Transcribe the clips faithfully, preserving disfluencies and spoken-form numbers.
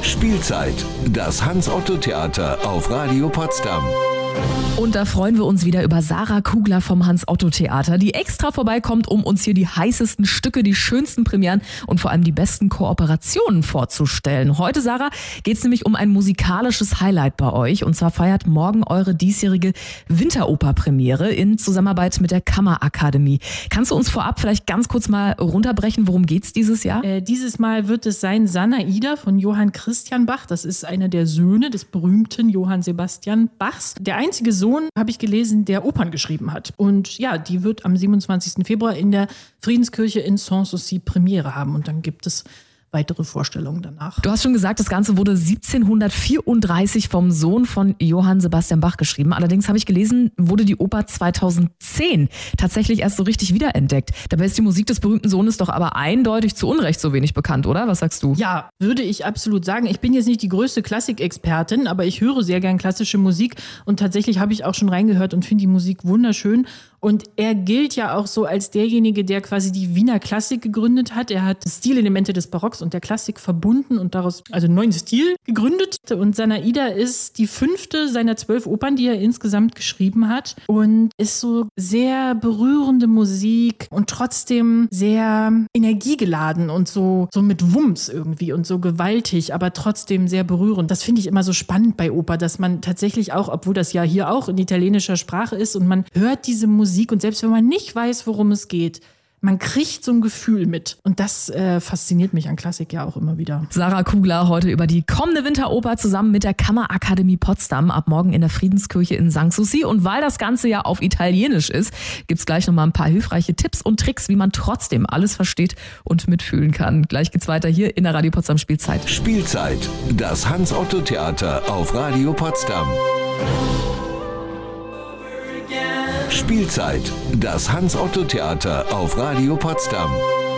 Spielzeit, das Hans-Otto-Theater auf Radio Potsdam. Und da freuen wir uns wieder über Sarah Kugler vom Hans-Otto-Theater, die extra vorbeikommt, um uns hier die heißesten Stücke, die schönsten Premieren und vor allem die besten Kooperationen vorzustellen. Heute, Sarah, geht es nämlich um ein musikalisches Highlight bei euch. Und zwar feiert morgen eure diesjährige Winteroper-Premiere in Zusammenarbeit mit der Kammerakademie. Kannst du uns vorab vielleicht ganz kurz mal runterbrechen, worum geht's dieses Jahr? Äh, dieses Mal wird es sein Sanaida von Johann Christian Bach. Das ist einer der Söhne des berühmten Johann Sebastian Bachs. Der einzige Sohn, habe ich gelesen, der Opern geschrieben hat. Und ja, die wird am siebenundzwanzigsten Februar in der Friedenskirche in Sanssouci Premiere haben. Und dann gibt es weitere Vorstellungen danach. Du hast schon gesagt, das Ganze wurde siebzehnhundertvierunddreißig vom Sohn von Johann Sebastian Bach geschrieben. Allerdings habe ich gelesen, wurde die Oper zweitausendzehn tatsächlich erst so richtig wiederentdeckt. Dabei ist die Musik des berühmten Sohnes doch aber eindeutig zu Unrecht so wenig bekannt, oder? Was sagst du? Ja, würde ich absolut sagen. Ich bin jetzt nicht die größte Klassikexpertin, aber ich höre sehr gern klassische Musik und tatsächlich habe ich auch schon reingehört und finde die Musik wunderschön. Und er gilt ja auch so als derjenige, der quasi die Wiener Klassik gegründet hat. Er hat Stilelemente des Barocks und der Klassik verbunden und daraus also einen neuen Stil gegründet. Und Sanaida ist die fünfte seiner zwölf Opern, die er insgesamt geschrieben hat. Und ist so sehr berührende Musik und trotzdem sehr energiegeladen und so, so mit Wumms irgendwie und so gewaltig, aber trotzdem sehr berührend. Das finde ich immer so spannend bei Oper, dass man tatsächlich auch, obwohl das ja hier auch in italienischer Sprache ist und man hört diese Musik und selbst wenn man nicht weiß, worum es geht, man kriegt so ein Gefühl mit. Und das äh, fasziniert mich an Klassik ja auch immer wieder. Sarah Kugler heute über die kommende Winteroper zusammen mit der Kammerakademie Potsdam ab morgen in der Friedenskirche in Sanssouci. Und weil das Ganze ja auf Italienisch ist, gibt's gleich nochmal ein paar hilfreiche Tipps und Tricks, wie man trotzdem alles versteht und mitfühlen kann. Gleich geht's weiter hier in der Radio Potsdam Spielzeit. Spielzeit, das Hans-Otto-Theater auf Radio Potsdam. Spielzeit, das Hans-Otto-Theater auf Radio Potsdam.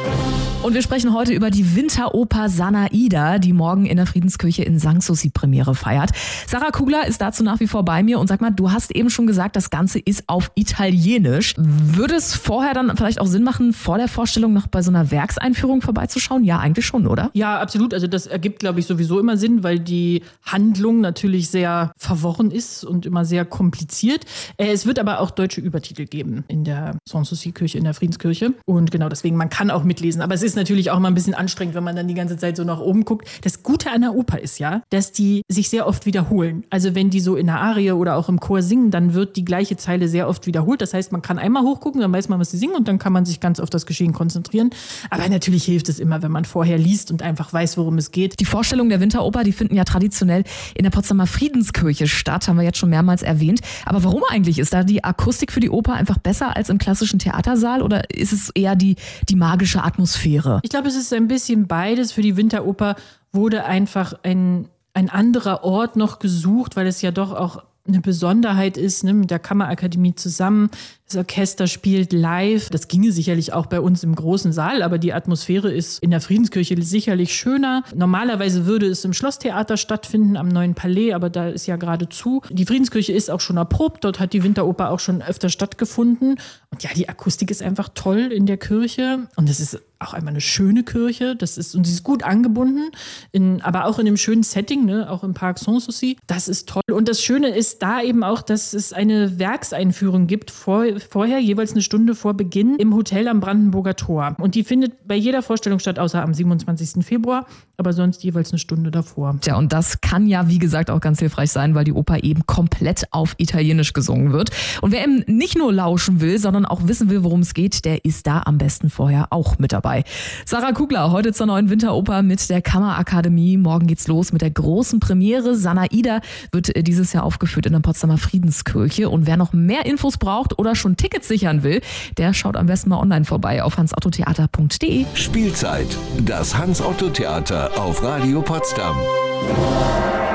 Und wir sprechen heute über die Winteroper Sanaida, die morgen in der Friedenskirche in Sanssouci Premiere feiert. Sarah Kugler ist dazu nach wie vor bei mir und sag mal, du hast eben schon gesagt, das Ganze ist auf Italienisch. Würde es vorher dann vielleicht auch Sinn machen, vor der Vorstellung noch bei so einer Werkseinführung vorbeizuschauen? Ja, eigentlich schon, oder? Ja, absolut. Also das ergibt, glaube ich, sowieso immer Sinn, weil die Handlung natürlich sehr verworren ist und immer sehr kompliziert. Es wird aber auch deutsche Übertitel geben in der Sanssouci-Kirche, in der Friedenskirche. Und genau deswegen, man kann auch mitlesen. Aber es ist natürlich auch mal ein bisschen anstrengend, wenn man dann die ganze Zeit so nach oben guckt. Das Gute an der Oper ist ja, dass die sich sehr oft wiederholen. Also wenn die so in der Arie oder auch im Chor singen, dann wird die gleiche Zeile sehr oft wiederholt. Das heißt, man kann einmal hochgucken, dann weiß man, was sie singen und dann kann man sich ganz auf das Geschehen konzentrieren. Aber natürlich hilft es immer, wenn man vorher liest und einfach weiß, worum es geht. Die Vorstellungen der Winteroper, die finden ja traditionell in der Potsdamer Friedenskirche statt, haben wir jetzt schon mehrmals erwähnt. Aber warum eigentlich? Ist da die Akustik für die Oper einfach besser als im klassischen Theatersaal oder ist es eher die, die magische Atmosphäre? Ich glaube, es ist ein bisschen beides. Für die Winteroper wurde einfach ein, ein anderer Ort noch gesucht, weil es ja doch auch eine Besonderheit ist, ne, mit der Kammerakademie zusammen. Das Orchester spielt live. Das ginge sicherlich auch bei uns im großen Saal, aber die Atmosphäre ist in der Friedenskirche sicherlich schöner. Normalerweise würde es im Schlosstheater stattfinden, am Neuen Palais, aber da ist ja gerade zu. Die Friedenskirche ist auch schon erprobt. Dort hat die Winteroper auch schon öfter stattgefunden. Und ja, die Akustik ist einfach toll in der Kirche. Und es ist auch einmal eine schöne Kirche. Das ist, und sie ist gut angebunden, in, aber auch in einem schönen Setting, ne, auch im Park Sanssouci. Das ist toll. Und das Schöne ist da eben auch, dass es eine Werkseinführung gibt, vor, vorher jeweils eine Stunde vor Beginn im Hotel am Brandenburger Tor. Und die findet bei jeder Vorstellung statt, außer am siebenundzwanzigsten Februar, aber sonst jeweils eine Stunde davor. Tja, und das kann ja, wie gesagt, auch ganz hilfreich sein, weil die Oper eben komplett auf Italienisch gesungen wird. Und wer eben nicht nur lauschen will, sondern auch wissen will, worum es geht, der ist da am besten vorher auch mit dabei. Sarah Kugler, heute zur neuen Winteroper mit der Kammerakademie. Morgen geht's los mit der großen Premiere. Sanaida wird dieses Jahr aufgeführt in der Potsdamer Friedenskirche. Und wer noch mehr Infos braucht oder schon Tickets sichern will, der schaut am besten mal online vorbei auf hans otto theater punkt de. Spielzeit, das Hans-Otto-Theater auf Radio Potsdam.